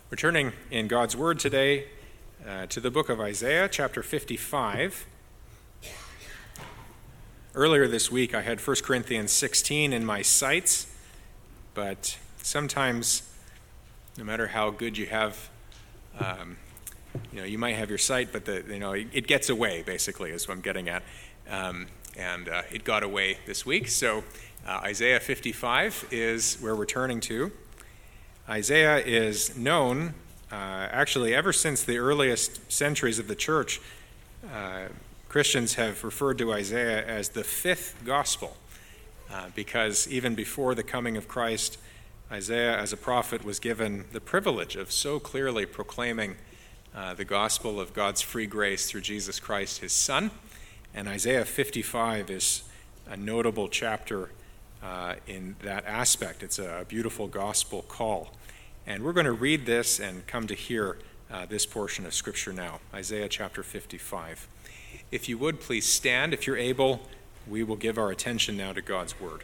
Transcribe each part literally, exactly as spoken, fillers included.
We're turning in God's Word today uh, to the book of Isaiah, chapter fifty-five. Earlier this week, I had First Corinthians sixteen in my sights, but sometimes, no matter how good you have, um, you know, you might have your sight, but the, you know, it, it gets away. Basically, is what I'm getting at, um, and uh, it got away this week. So uh, Isaiah fifty-five is where we're turning to. Isaiah is known, uh, actually, ever since the earliest centuries of the church. Uh, Christians have referred to Isaiah as the fifth gospel, uh, because even before the coming of Christ, Isaiah, as a prophet, was given the privilege of so clearly proclaiming uh, the gospel of God's free grace through Jesus Christ, his Son. And Isaiah fifty-five is a notable chapter Uh, in that aspect. It's a beautiful gospel call. And we're going to read this and come to hear uh, this portion of Scripture now, Isaiah chapter fifty-five. If you would, please stand. If you're able, we will give our attention now to God's Word.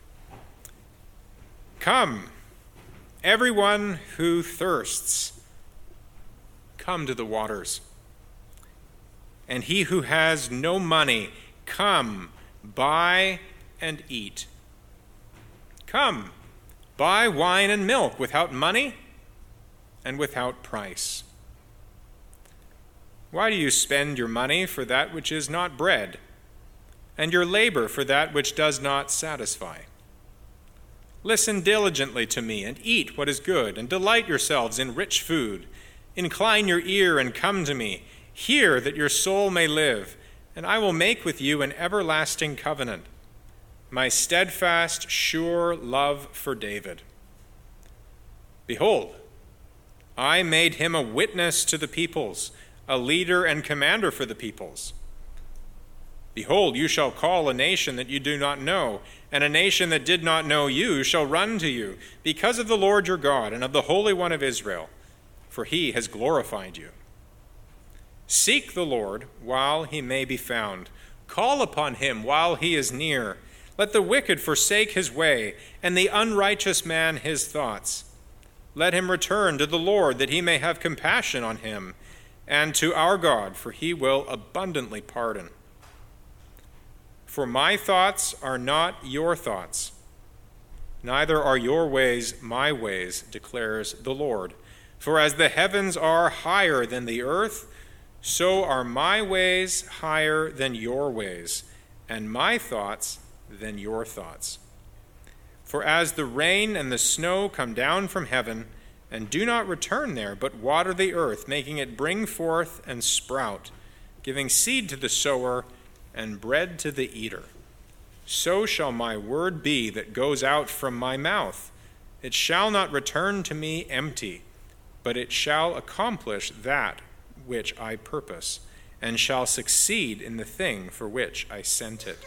Come, everyone who thirsts, come to the waters. And he who has no money, come, buy and eat. Come, buy wine and milk without money and without price. Why do you spend your money for that which is not bread, and your labor for that which does not satisfy? Listen diligently to me and eat what is good, and delight yourselves in rich food. Incline your ear and come to me. Hear that your soul may live, and I will make with you an everlasting covenant, my steadfast, sure love for David. Behold, I made him a witness to the peoples, a leader and commander for the peoples. Behold, you shall call a nation that you do not know, and a nation that did not know you shall run to you, because of the Lord your God and of the Holy One of Israel, for he has glorified you. Seek the Lord while he may be found. Call upon him while he is near. Let the wicked forsake his way, and the unrighteous man his thoughts. Let him return to the Lord, that he may have compassion on him, and to our God, for he will abundantly pardon. For my thoughts are not your thoughts, neither are your ways my ways, declares the Lord. For as the heavens are higher than the earth, so are my ways higher than your ways, and my thoughts than your thoughts. For as the rain and the snow come down from heaven, and do not return there, but water the earth, making it bring forth and sprout, giving seed to the sower and bread to the eater, so shall my word be that goes out from my mouth. It shall not return to me empty, but it shall accomplish that which I purpose, and shall succeed in the thing for which I sent it.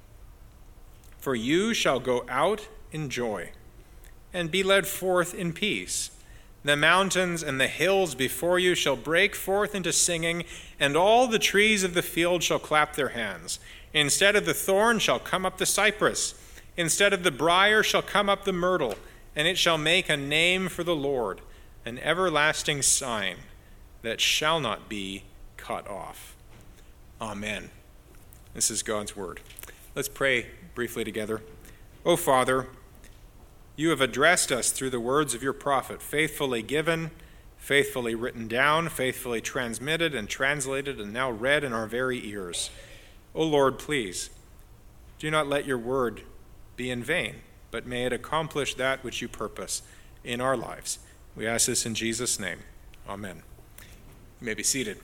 For you shall go out in joy, and be led forth in peace. The mountains and the hills before you shall break forth into singing, and all the trees of the field shall clap their hands. Instead of the thorn shall come up the cypress, instead of the brier shall come up the myrtle, and it shall make a name for the Lord, an everlasting sign that shall not be cut off. Amen. This is God's word. Let's pray briefly together. O Father, you have addressed us through the words of your prophet, faithfully given, faithfully written down, faithfully transmitted and translated, and now read in our very ears. O Lord, please, do not let your word be in vain, but may it accomplish that which you purpose in our lives. We ask this in Jesus' name. Amen. You may be seated.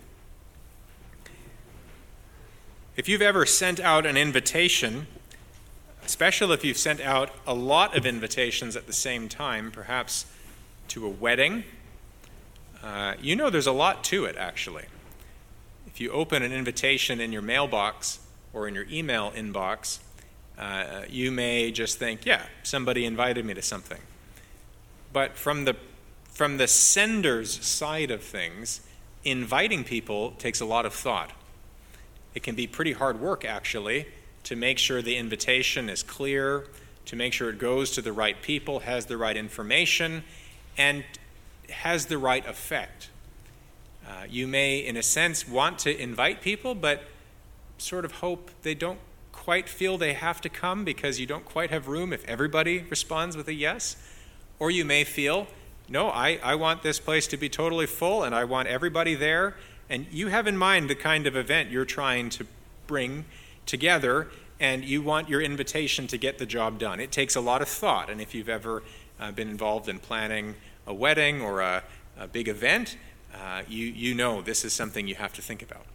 If you've ever sent out an invitation, especially if you've sent out a lot of invitations at the same time, perhaps to a wedding, uh, you know there's a lot to it, actually. If you open an invitation in your mailbox or in your email inbox, uh, you may just think, yeah, somebody invited me to something. But from the, from the sender's side of things, inviting people takes a lot of thought. It can be pretty hard work, actually, to make sure the invitation is clear, to make sure it goes to the right people, has the right information, and has the right effect. Uh, you may, in a sense, want to invite people, but sort of hope they don't quite feel they have to come because you don't quite have room if everybody responds with a yes. Or you may feel, no, I, I want this place to be totally full and I want everybody there. And you have in mind the kind of event you're trying to bring together, and you want your invitation to get the job done. It takes a lot of thought, and if you've ever uh, been involved in planning a wedding or a, a big event, uh, you, you know this is something you have to think about.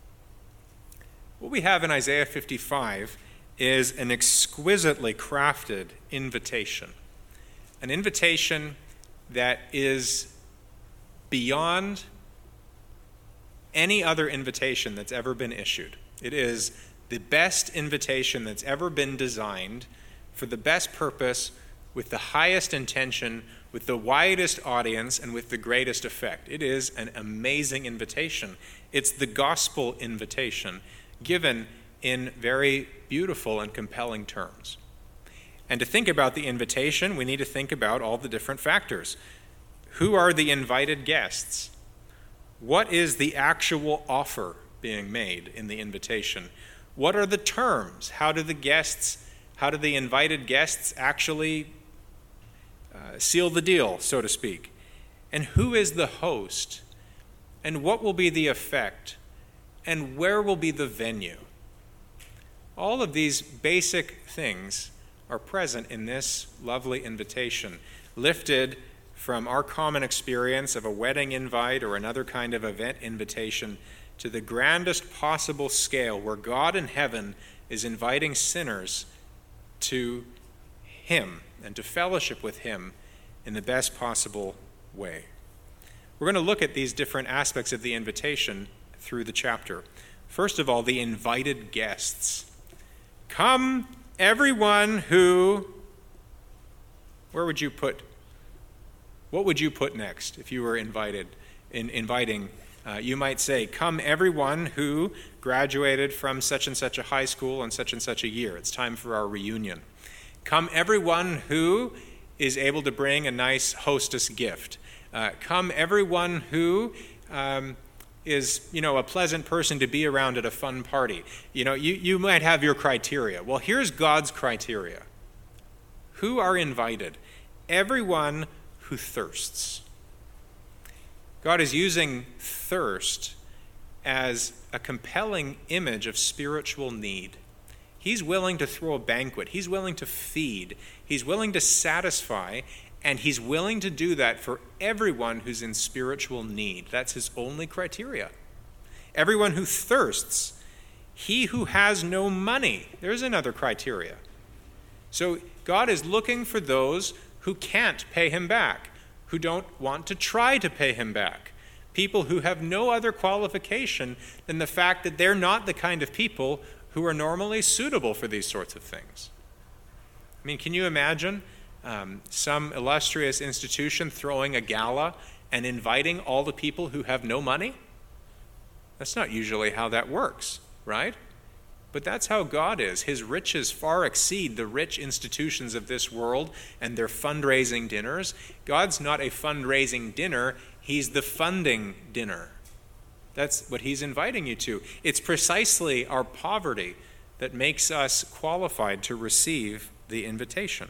What we have in Isaiah fifty-five is an exquisitely crafted invitation, an invitation that is beyond any other invitation that's ever been issued. It is the best invitation that's ever been designed for the best purpose, with the highest intention, with the widest audience, and with the greatest effect. It is an amazing invitation. It's the gospel invitation given in very beautiful and compelling terms. And to think about the invitation, we need to think about all the different factors. Who are the invited guests? What is the actual offer being made in the invitation? What are the terms? How do the guests, how do the invited guests actually uh, seal the deal, so to speak? And who is the host? And what will be the effect? And where will be the venue? All of these basic things are present in this lovely invitation, lifted from our common experience of a wedding invite or another kind of event invitation to the grandest possible scale, where God in heaven is inviting sinners to him and to fellowship with him in the best possible way. We're going to look at these different aspects of the invitation through the chapter. First of all, the invited guests. Come, everyone who... Where would you put... What would you put next if you were invited, in inviting? Uh, you might say, come everyone who graduated from such and such a high school and such and such a year. It's time for our reunion. Come everyone who is able to bring a nice hostess gift. Uh, come everyone who um, is, you know, a pleasant person to be around at a fun party. You know, you, you might have your criteria. Well, here's God's criteria. Who are invited? Everyone who thirsts. God is using thirst as a compelling image of spiritual need. He's willing to throw a banquet. He's willing to feed. He's willing to satisfy, and he's willing to do that for everyone who's in spiritual need. That's his only criteria. Everyone who thirsts. He who has no money. There's another criteria. So God is looking for those who can't pay him back, who don't want to try to pay him back, people who have no other qualification than the fact that they're not the kind of people who are normally suitable for these sorts of things. I mean, can you imagine um, some illustrious institution throwing a gala and inviting all the people who have no money? That's not usually how that works, right? But that's how God is. His riches far exceed the rich institutions of this world and their fundraising dinners. God's not a fundraising dinner. He's the funding dinner. That's what he's inviting you to. It's precisely our poverty that makes us qualified to receive the invitation.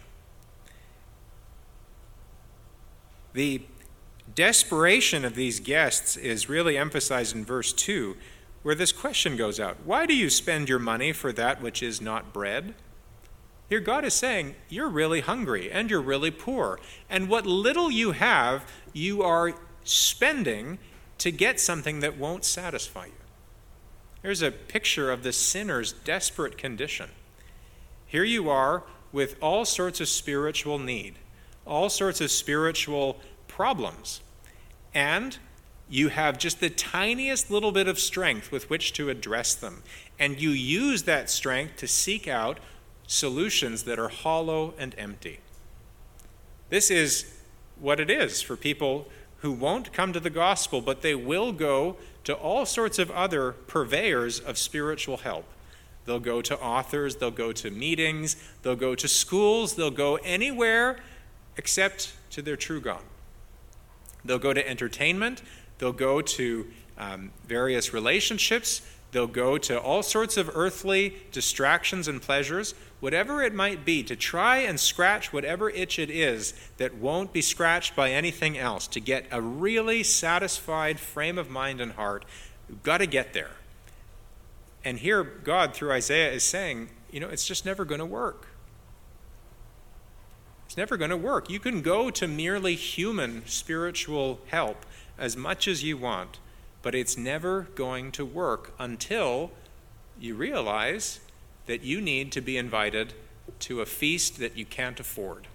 The desperation of these guests is really emphasized in verse two, where this question goes out. Why do you spend your money for that which is not bread? Here God is saying, you're really hungry and you're really poor. And what little you have, you are spending to get something that won't satisfy you. Here's a picture of the sinner's desperate condition. Here you are with all sorts of spiritual need, all sorts of spiritual problems, and you have just the tiniest little bit of strength with which to address them. And you use that strength to seek out solutions that are hollow and empty. This is what it is for people who won't come to the gospel, but they will go to all sorts of other purveyors of spiritual help. They'll go to authors, they'll go to meetings, they'll go to schools, they'll go anywhere except to their true God. They'll go to entertainment. They'll go to um, various relationships. They'll go to all sorts of earthly distractions and pleasures, whatever it might be, to try and scratch whatever itch it is that won't be scratched by anything else, to get a really satisfied frame of mind and heart. We've got to get there. And here God, through Isaiah, is saying, you know, it's just never going to work. It's never going to work. You can go to merely human spiritual help as much as you want, but it's never going to work until you realize that you need to be invited to a feast that you can't afford.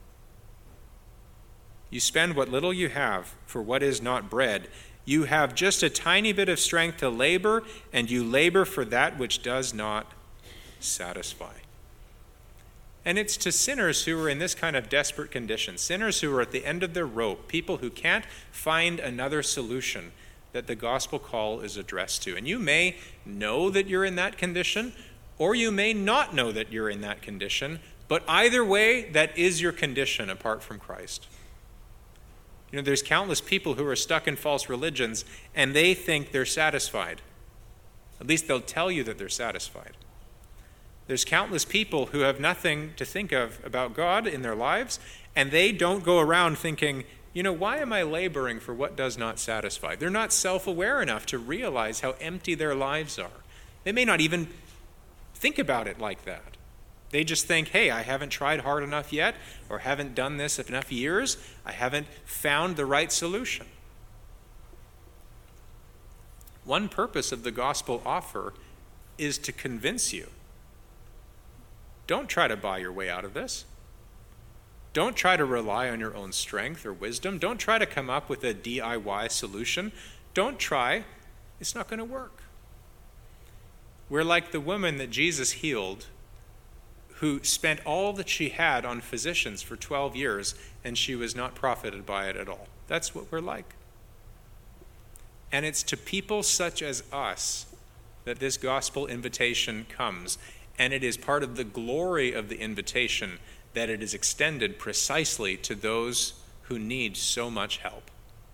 You spend what little you have for what is not bread. You have just a tiny bit of strength to labor, and you labor for that which does not satisfy. And it's to sinners who are in this kind of desperate condition, sinners who are at the end of their rope, people who can't find another solution, that the gospel call is addressed to. And you may know that you're in that condition, or you may not know that you're in that condition, but either way, that is your condition apart from Christ. You know, there's countless people who are stuck in false religions, and they think they're satisfied. At least they'll tell you that they're satisfied. There's countless people who have nothing to think of about God in their lives, and they don't go around thinking, you know, why am I laboring for what does not satisfy? They're not self-aware enough to realize how empty their lives are. They may not even think about it like that. They just think, hey, I haven't tried hard enough yet, or haven't done this enough years. I haven't found the right solution. One purpose of the gospel offer is to convince you. Don't try to buy your way out of this. Don't try to rely on your own strength or wisdom. Don't try to come up with a D I Y solution. Don't try. It's not going to work. We're like the woman that Jesus healed, who spent all that she had on physicians for twelve years, and she was not profited by it at all. That's what we're like. And it's to people such as us that this gospel invitation comes. And it is part of the glory of the invitation that it is extended precisely to those who need so much help.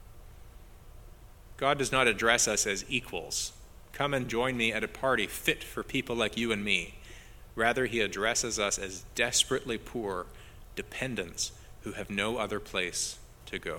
God does not address us as equals. Come and join me at a party fit for people like you and me. Rather, he addresses us as desperately poor dependents who have no other place to go.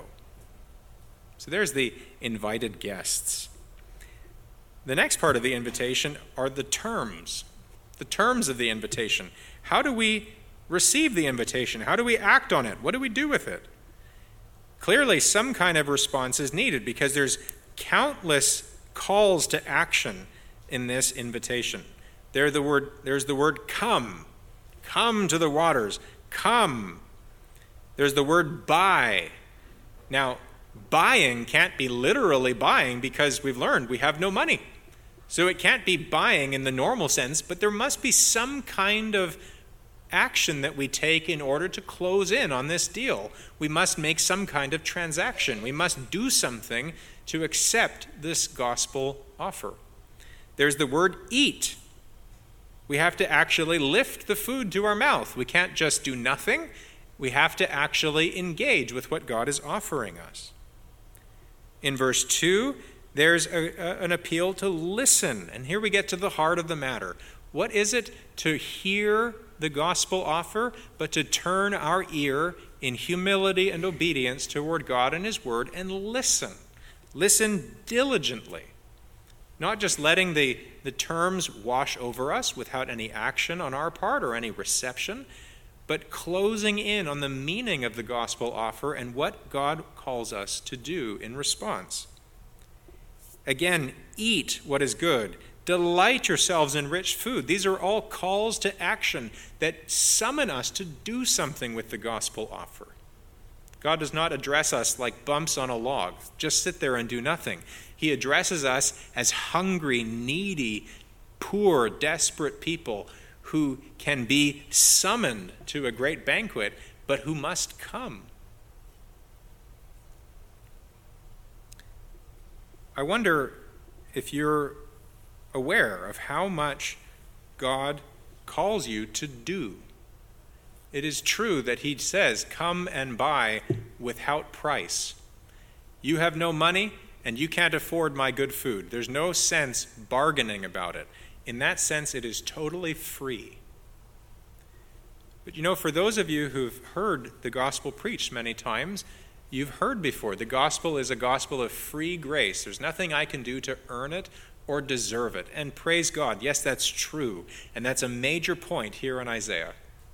So there's the invited guests. The next part of the invitation are the terms. The terms of the invitation. How do we receive the invitation? How do we act on it? What do we do with it? Clearly, some kind of response is needed because there's countless calls to action in this invitation. There the word, there's the word come. Come to the waters. Come. There's the word buy. Now, buying can't be literally buying because we've learned we have no money. So it can't be buying in the normal sense, but there must be some kind of action that we take in order to close in on this deal. We must make some kind of transaction. We must do something to accept this gospel offer. There's the word eat. We have to actually lift the food to our mouth. We can't just do nothing. We have to actually engage with what God is offering us. In verse two, there's a, a, an appeal to listen. And here we get to the heart of the matter. What is it to hear the gospel offer, but to turn our ear in humility and obedience toward God and his word and listen? Listen diligently. Not just letting the, the terms wash over us without any action on our part or any reception, but closing in on the meaning of the gospel offer and what God calls us to do in response. Again, eat what is good. Delight yourselves in rich food. These are all calls to action that summon us to do something with the gospel offer. God does not address us like bumps on a log. Just sit there and do nothing. He addresses us as hungry, needy, poor, desperate people who can be summoned to a great banquet, but who must come. I wonder if you're aware of how much God calls you to do. It is true that he says, come and buy without price. You have no money, and you can't afford my good food. There's no sense bargaining about it. In that sense, it is totally free. But you know, for those of you who've heard the gospel preached many times, you've heard before, the gospel is a gospel of free grace. There's nothing I can do to earn it or deserve it. And praise God, yes, that's true. And that's a major point here in Isaiah.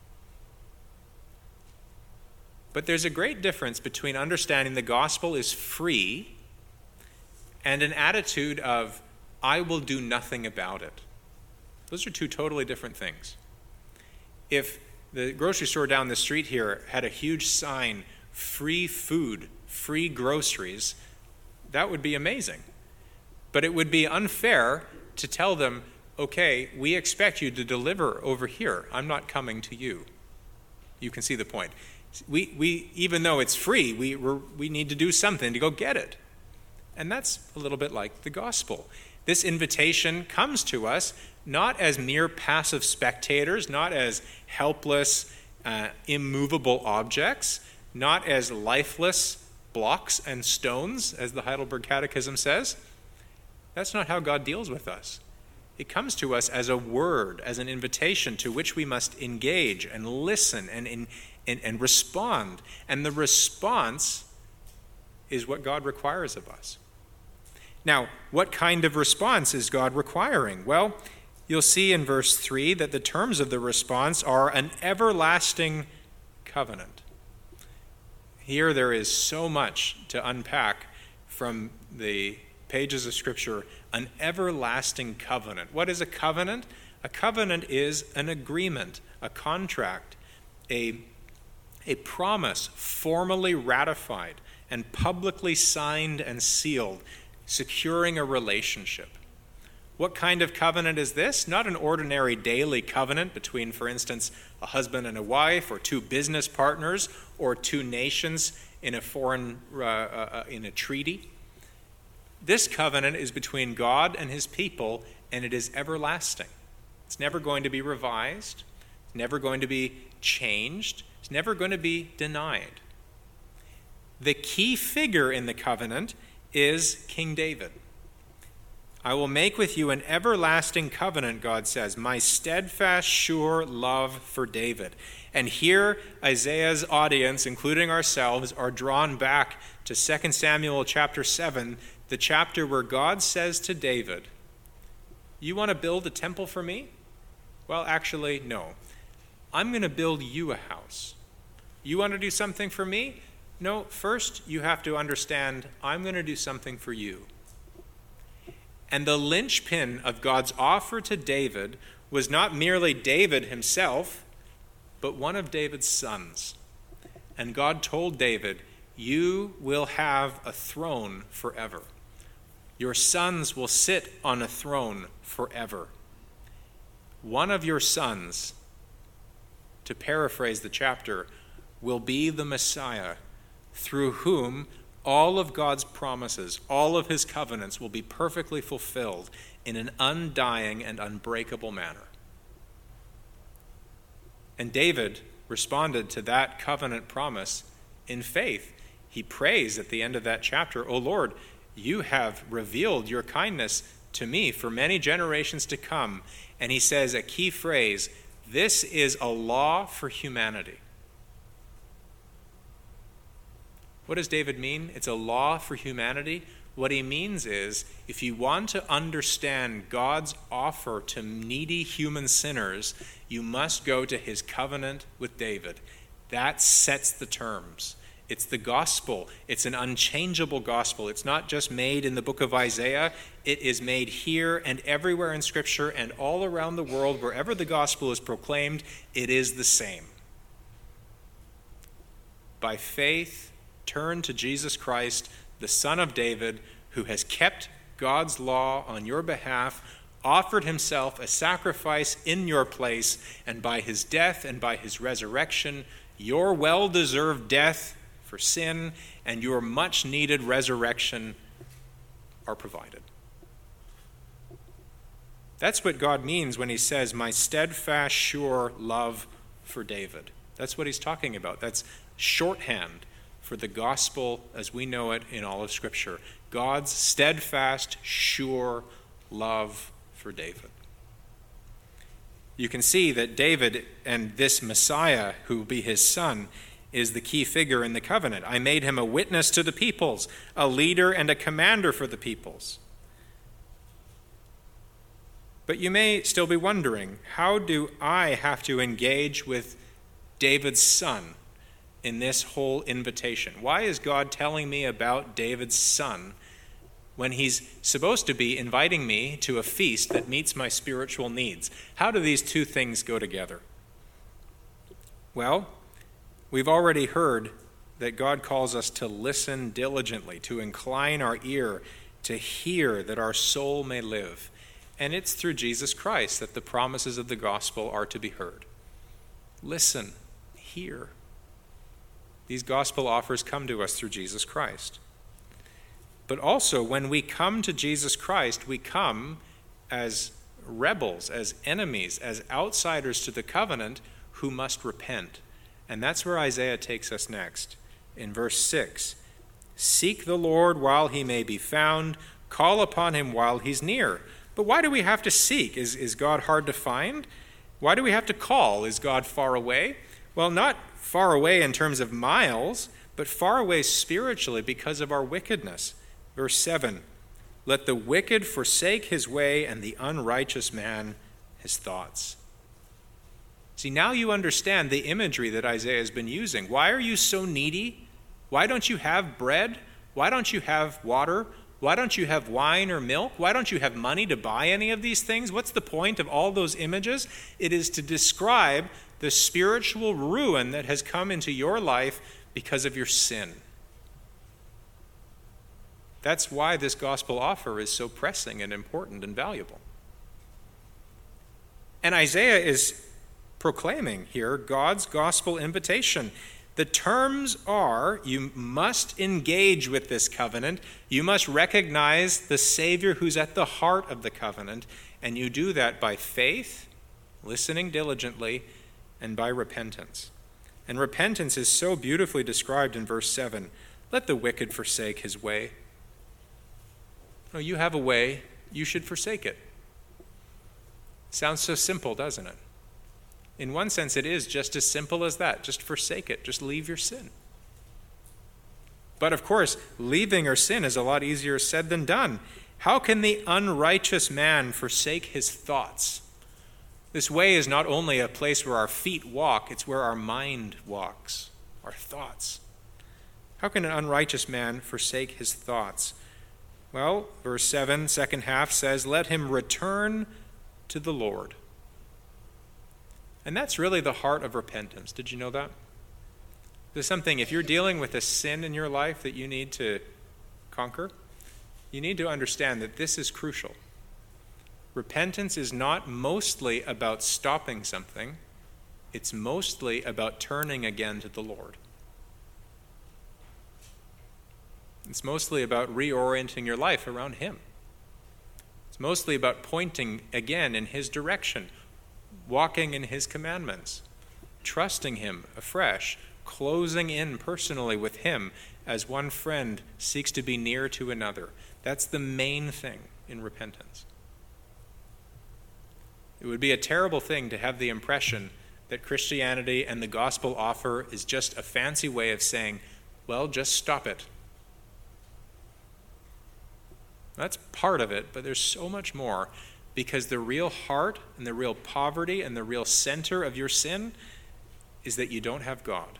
But there's a great difference between understanding the gospel is free and an attitude of, I will do nothing about it. Those are two totally different things. If the grocery store down the street here had a huge sign, free food, free groceries, that would be amazing. But it would be unfair to tell them, okay, we expect you to deliver over here. I'm not coming to you. You can see the point. We, we even though it's free, we, we're, we need to do something to go get it. And that's a little bit like the gospel. This invitation comes to us not as mere passive spectators, not as helpless, uh, immovable objects, not as lifeless blocks and stones, as the Heidelberg Catechism says. That's not how God deals with us. It comes to us as a word, as an invitation to which we must engage and listen and, and, and, and respond. And the response is what God requires of us. Now, what kind of response is God requiring? Well, you'll see in verse three that the terms of the response are an everlasting covenant. Here there is so much to unpack from the pages of Scripture. An everlasting covenant. What is a covenant? A covenant is an agreement, a contract, a, a promise formally ratified and publicly signed and sealed, securing a relationship. What kind of covenant is this? Not an ordinary daily covenant between, for instance, a husband and a wife, or two business partners, or two nations in a foreign uh, uh, in a treaty. This covenant is between God and his people, and it is everlasting. It's never going to be revised. It's never going to be changed. It's never going to be denied. The key figure in the covenant is King David. I will make with you an everlasting covenant, God says, my steadfast, sure love for David. And here Isaiah's audience, including ourselves, are drawn back to Second Samuel chapter seven, the chapter where God says to David, you want to build a temple for me? Well, actually, no. I'm going to build you a house. You want to do something for me? No, first you have to understand I'm going to do something for you. And the linchpin of God's offer to David was not merely David himself, but one of David's sons. And God told David, you will have a throne forever. Your sons will sit on a throne forever. One of your sons, to paraphrase the chapter, will be the Messiah, through whom all of God's promises, all of his covenants will be perfectly fulfilled in an undying and unbreakable manner. And David responded to that covenant promise in faith. He prays at the end of that chapter, O Lord, you have revealed your kindness to me for many generations to come. And he says a key phrase, this is a law for humanity. What does David mean? It's a law for humanity. What he means is, if you want to understand God's offer to needy human sinners, you must go to his covenant with David. That sets the terms. It's the gospel. It's an unchangeable gospel. It's not just made in the book of Isaiah. It is made here and everywhere in Scripture and all around the world. Wherever the gospel is proclaimed, it is the same. By faith, turn to Jesus Christ, the Son of David, who has kept God's law on your behalf, offered himself a sacrifice in your place, and by his death and by his resurrection, your well-deserved death for sin and your much-needed resurrection are provided. That's what God means when he says, my steadfast, sure love for David. That's what he's talking about. That's shorthand for for the gospel as we know it in all of Scripture. God's steadfast, sure love for David. You can see that David and this Messiah, who will be his son, is the key figure in the covenant. I made him a witness to the peoples, a leader and a commander for the peoples. But you may still be wondering, how do I have to engage with David's son in this whole invitation? Why is God telling me about David's son when he's supposed to be inviting me to a feast that meets my spiritual needs? How do these two things go together? Well, we've already heard that God calls us to listen diligently, to incline our ear, to hear that our soul may live. And it's through Jesus Christ that the promises of the gospel are to be heard. Listen, hear. These gospel offers come to us through Jesus Christ. But also, when we come to Jesus Christ, we come as rebels, as enemies, as outsiders to the covenant who must repent. And that's where Isaiah takes us next. In verse six, seek the Lord while he may be found, call upon him while he's near. But why do we have to seek? Is, is God hard to find? Why do we have to call? Is God far away? Well, not far away in terms of miles, but far away spiritually because of our wickedness. Verse seven, let the wicked forsake his way and the unrighteous man his thoughts. See, now you understand the imagery that Isaiah has been using. Why are you so needy? Why don't you have bread? Why don't you have water? Why don't you have wine or milk? Why don't you have money to buy any of these things? What's the point of all those images? It is to describe the spiritual ruin that has come into your life because of your sin. That's why this gospel offer is so pressing and important and valuable. And Isaiah is proclaiming here God's gospel invitation. The terms are, you must engage with this covenant. You must recognize the Savior who's at the heart of the covenant. And you do that by faith, listening diligently, and by repentance. And repentance is so beautifully described in verse seven. Let the wicked forsake his way. No, you have a way, you should forsake it. Sounds so simple, doesn't it? In one sense, it is just as simple as that. Just forsake it. Just leave your sin. But of course, leaving our sin is a lot easier said than done. How can the unrighteous man forsake his thoughts? This way is not only a place where our feet walk, it's where our mind walks, our thoughts. How can an unrighteous man forsake his thoughts? Well, verse seven, second half says, let him return to the Lord. And that's really the heart of repentance. Did you know that? There's something, if you're dealing with a sin in your life that you need to conquer, you need to understand that this is crucial. Repentance is not mostly about stopping something. It's mostly about turning again to the Lord. It's mostly about reorienting your life around Him. It's mostly about pointing again in His direction, walking in His commandments, trusting Him afresh, closing in personally with Him as one friend seeks to be near to another. That's the main thing in repentance. It would be a terrible thing to have the impression that Christianity and the gospel offer is just a fancy way of saying, well, just stop it. That's part of it, but there's so much more, because the real heart and the real poverty and the real center of your sin is that you don't have God.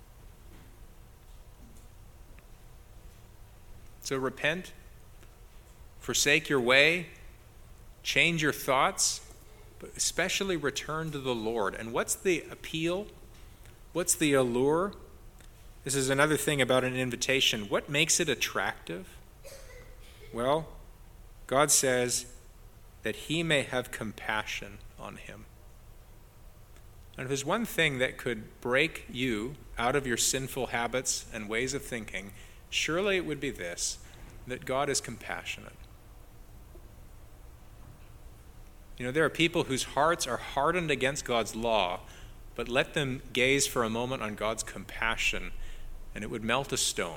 So repent, forsake your way, change your thoughts, but especially return to the Lord. And what's the appeal? What's the allure? This is another thing about an invitation. What makes it attractive? Well, God says that He may have compassion on him. And if there's one thing that could break you out of your sinful habits and ways of thinking, surely it would be this, that God is compassionate. You know, there are people whose hearts are hardened against God's law, but let them gaze for a moment on God's compassion, and it would melt a stone.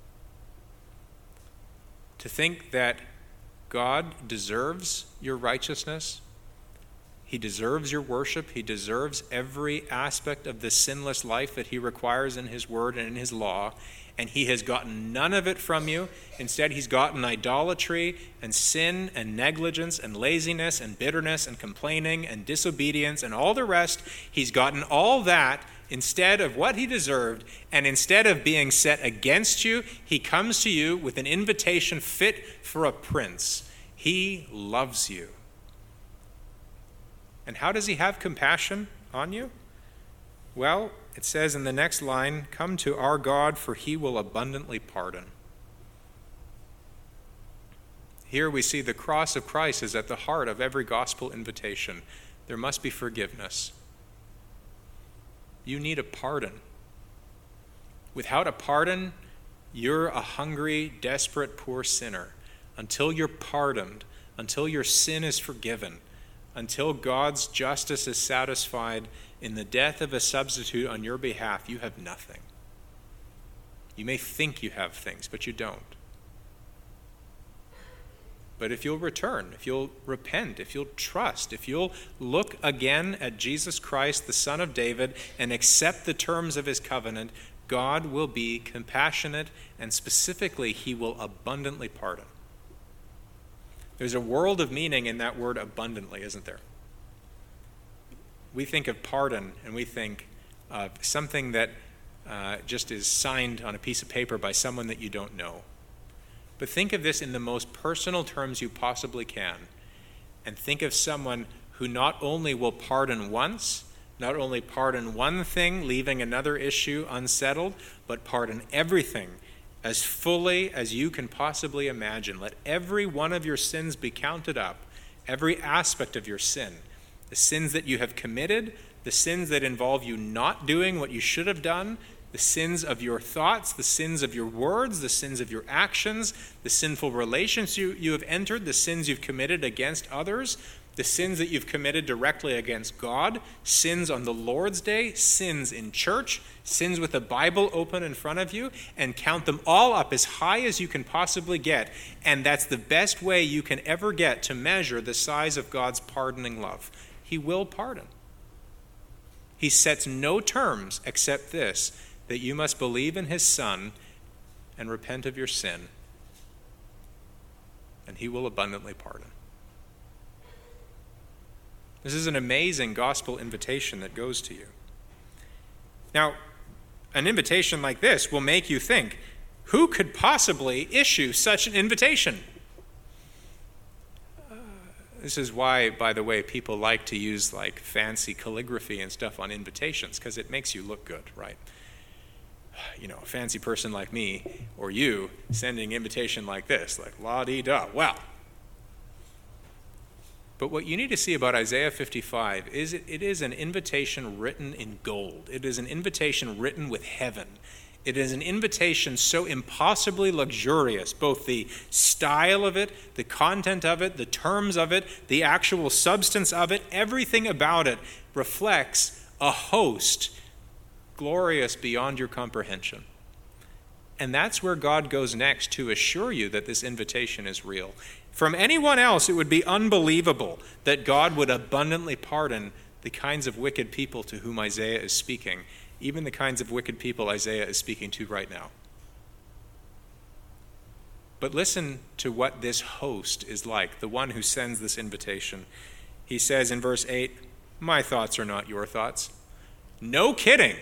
To think that God deserves your righteousness, he deserves your worship, he deserves every aspect of the sinless life that he requires in his word and in his law, and he has gotten none of it from you. Instead, he's gotten idolatry and sin and negligence and laziness and bitterness and complaining and disobedience and all the rest. He's gotten all that instead of what he deserved, and instead of being set against you, he comes to you with an invitation fit for a prince. He loves you. And how does he have compassion on you? Well, it says in the next line, "Come to our God, for he will abundantly pardon." Here we see the cross of Christ is at the heart of every gospel invitation. There must be forgiveness. You need a pardon. Without a pardon, you're a hungry, desperate, poor sinner. Until you're pardoned, until your sin is forgiven, until God's justice is satisfied in the death of a substitute on your behalf, you have nothing. You may think you have things, but you don't. But if you'll return, if you'll repent, if you'll trust, if you'll look again at Jesus Christ, the Son of David, and accept the terms of his covenant, God will be compassionate, and specifically, he will abundantly pardon. There's a world of meaning in that word abundantly, isn't there? We think of pardon, and we think of something that uh, just is signed on a piece of paper by someone that you don't know. But think of this in the most personal terms you possibly can. And think of someone who not only will pardon once, not only pardon one thing, leaving another issue unsettled, but pardon everything as fully as you can possibly imagine. Let every one of your sins be counted up, every aspect of your sin. The sins that you have committed, the sins that involve you not doing what you should have done, the sins of your thoughts, the sins of your words, the sins of your actions, the sinful relations you, you have entered, the sins you've committed against others, the sins that you've committed directly against God, sins on the Lord's Day, sins in church, sins with the Bible open in front of you, and count them all up as high as you can possibly get. And that's the best way you can ever get to measure the size of God's pardoning love. He will pardon. He sets no terms except this, that you must believe in his Son and repent of your sin, and he will abundantly pardon. This is an amazing gospel invitation that goes to you. Now, an invitation like this will make you think, who could possibly issue such an invitation? Uh, this is why, by the way, people like to use like fancy calligraphy and stuff on invitations, because it makes you look good, right? You know, a fancy person like me or you sending an invitation like this, like la-dee-da, well. But what you need to see about Isaiah fifty-five is it, it is an invitation written in gold. It is an invitation written with heaven. It is an invitation so impossibly luxurious, both the style of it, the content of it, the terms of it, the actual substance of it, everything about it reflects a host glorious beyond your comprehension. And that's where God goes next to assure you that this invitation is real. From anyone else, it would be unbelievable that God would abundantly pardon the kinds of wicked people to whom Isaiah is speaking, even the kinds of wicked people Isaiah is speaking to right now. But listen to what this host is like, the one who sends this invitation. He says in verse eight, "My thoughts are not your thoughts." No kidding.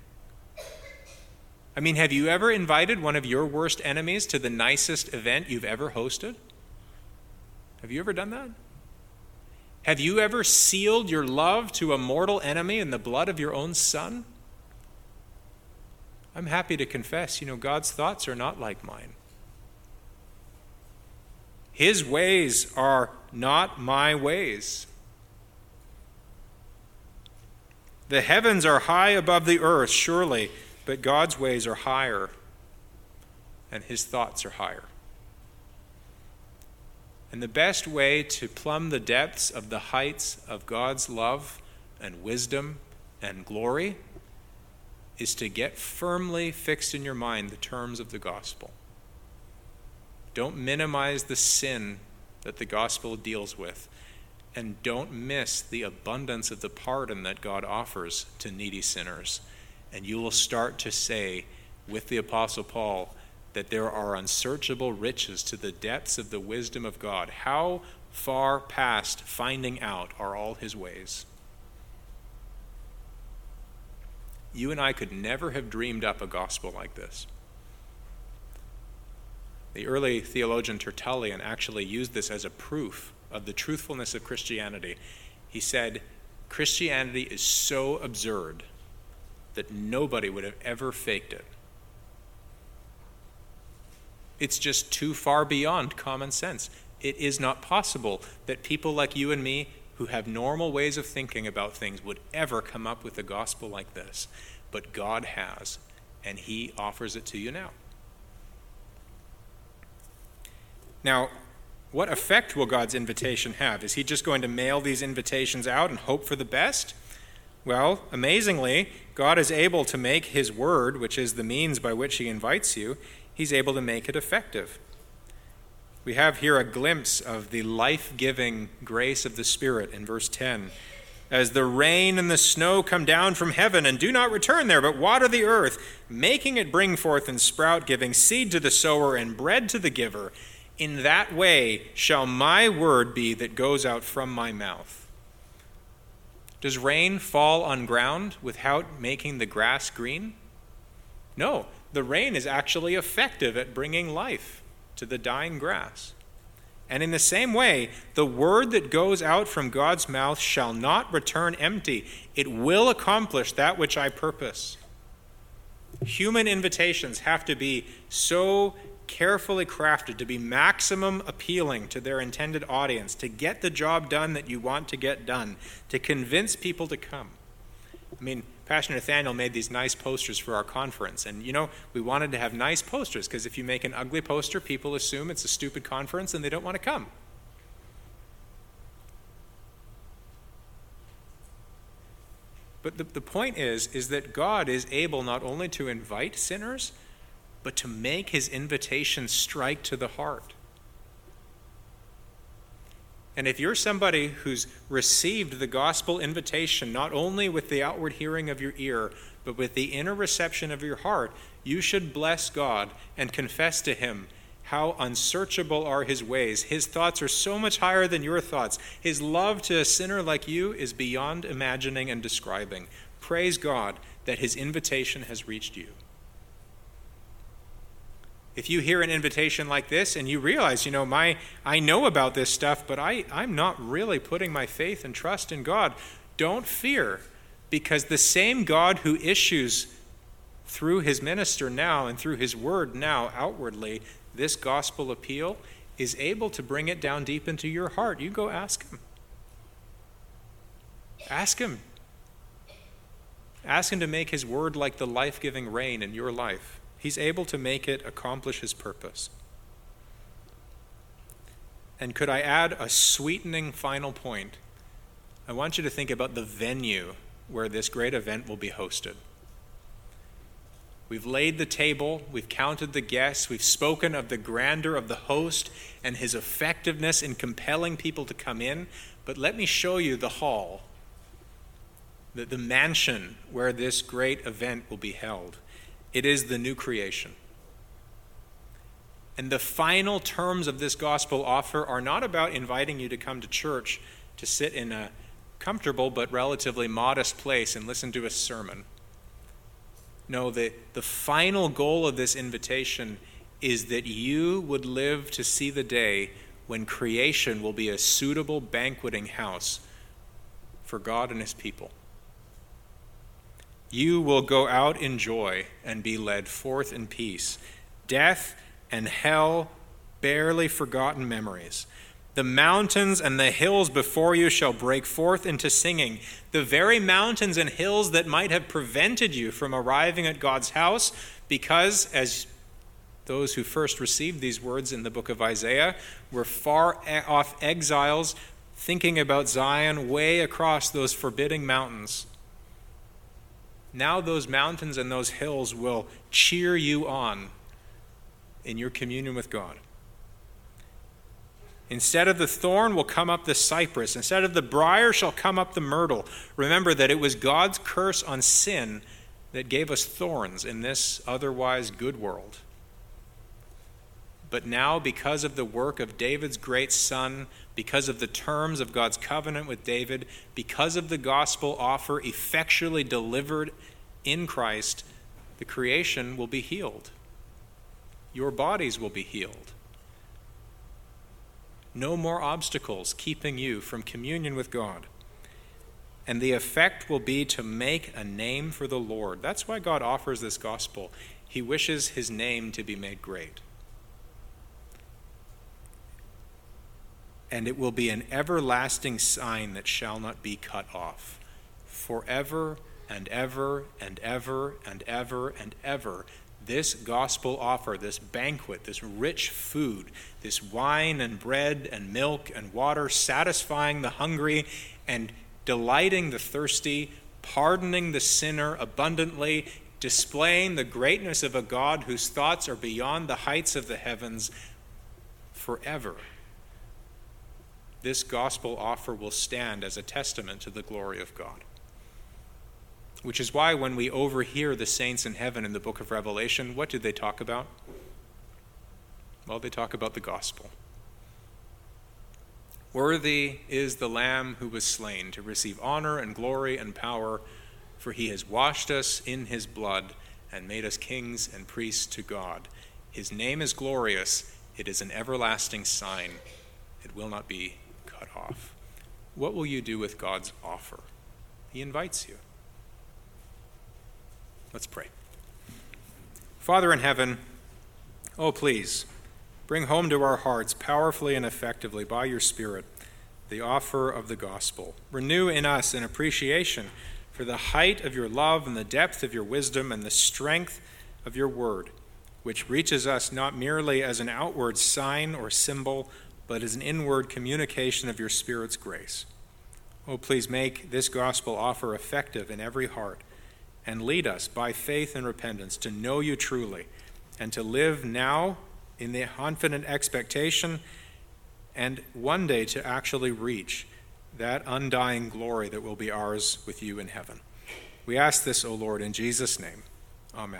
I mean, have you ever invited one of your worst enemies to the nicest event you've ever hosted? Have you ever done that? Have you ever sealed your love to a mortal enemy in the blood of your own son? I'm happy to confess, you know, God's thoughts are not like mine. His ways are not my ways. The heavens are high above the earth, surely, but God's ways are higher, and his thoughts are higher. And the best way to plumb the depths of the heights of God's love and wisdom and glory is to get firmly fixed in your mind the terms of the gospel. Don't minimize the sin that the gospel deals with, and don't miss the abundance of the pardon that God offers to needy sinners. And you will start to say, with the Apostle Paul, that there are unsearchable riches to the depths of the wisdom of God. How far past finding out are all his ways? You and I could never have dreamed up a gospel like this. The early theologian Tertullian actually used this as a proof of the truthfulness of Christianity. He said, Christianity is so absurd that nobody would have ever faked it. It's just too far beyond common sense. It is not possible that people like you and me who have normal ways of thinking about things would ever come up with a gospel like this. But God has, and he offers it to you now. Now, what effect will God's invitation have? Is he just going to mail these invitations out and hope for the best? Well, amazingly, God is able to make his word, which is the means by which he invites you, he's able to make it effective. We have here a glimpse of the life-giving grace of the Spirit in verse ten. As the rain and the snow come down from heaven and do not return there, but water the earth, making it bring forth and sprout, giving seed to the sower and bread to the giver, in that way shall my word be that goes out from my mouth. Does rain fall on ground without making the grass green? No, the rain is actually effective at bringing life to the dying grass. And in the same way, the word that goes out from God's mouth shall not return empty. It will accomplish that which I purpose. Human invitations have to be so carefully crafted to be maximum appealing to their intended audience, to get the job done that you want to get done, to convince people to come. I mean, Pastor Nathaniel made these nice posters for our conference, and you know, we wanted to have nice posters because if you make an ugly poster, people assume it's a stupid conference and they don't want to come. But the, the point is, is that God is able not only to invite sinners, but to make his invitation strike to the heart. And if you're somebody who's received the gospel invitation, not only with the outward hearing of your ear, but with the inner reception of your heart, you should bless God and confess to him how unsearchable are his ways. His thoughts are so much higher than your thoughts. His love to a sinner like you is beyond imagining and describing. Praise God that his invitation has reached you. If you hear an invitation like this and you realize, you know, my I know about this stuff, but I, I'm not really putting my faith and trust in God, don't fear, because the same God who issues through his minister now and through his word now outwardly this gospel appeal is able to bring it down deep into your heart. You go ask him. Ask him. Ask him to make his word like the life-giving rain in your life. He's able to make it accomplish his purpose. And could I add a sweetening final point? I want you to think about the venue where this great event will be hosted. We've laid the table, we've counted the guests, we've spoken of the grandeur of the host and his effectiveness in compelling people to come in, but let me show you the hall, the, the mansion where this great event will be held. It is the new creation. And the final terms of this gospel offer are not about inviting you to come to church to sit in a comfortable but relatively modest place and listen to a sermon. No, the, the final goal of this invitation is that you would live to see the day when creation will be a suitable banqueting house for God and his people. You will go out in joy and be led forth in peace. Death and hell, barely forgotten memories. The mountains and the hills before you shall break forth into singing. The very mountains and hills that might have prevented you from arriving at God's house, because, as those who first received these words in the book of Isaiah were far off exiles, thinking about Zion way across those forbidding mountains. now those mountains and those hills will cheer you on in your communion with God. Instead of the thorn will come up the cypress. Instead of the briar shall come up the myrtle. Remember that it was God's curse on sin that gave us thorns in this otherwise good world. But now, because of the work of David's great son, because of the terms of God's covenant with David, because of the gospel offer effectually delivered in Christ, the creation will be healed. Your bodies will be healed. No more obstacles keeping you from communion with God. And the effect will be to make a name for the Lord. That's why God offers this gospel. He wishes his name to be made great. And it will be an everlasting sign that shall not be cut off. Forever and ever and ever and ever and ever, this gospel offer, this banquet, this rich food, this wine and bread and milk and water, satisfying the hungry and delighting the thirsty, pardoning the sinner abundantly, displaying the greatness of a God whose thoughts are beyond the heights of the heavens forever. This gospel offer will stand as a testament to the glory of God. Which is why when we overhear the saints in heaven in the book of Revelation, what do they talk about? Well, they talk about the gospel. Worthy is the Lamb who was slain to receive honor and glory and power, for he has washed us in his blood and made us kings and priests to God. His name is glorious. It is an everlasting sign. It will not be cut off. What will you do with God's offer? He invites you. Let's pray. Father in heaven, oh please, bring home to our hearts powerfully and effectively by your Spirit the offer of the gospel. Renew in us an appreciation for the height of your love and the depth of your wisdom and the strength of your word, which reaches us not merely as an outward sign or symbol, but as an inward communication of your Spirit's grace. Oh, please make this gospel offer effective in every heart, and lead us by faith and repentance to know you truly and to live now in the confident expectation and one day to actually reach that undying glory that will be ours with you in heaven. We ask this, O Lord, in Jesus' name.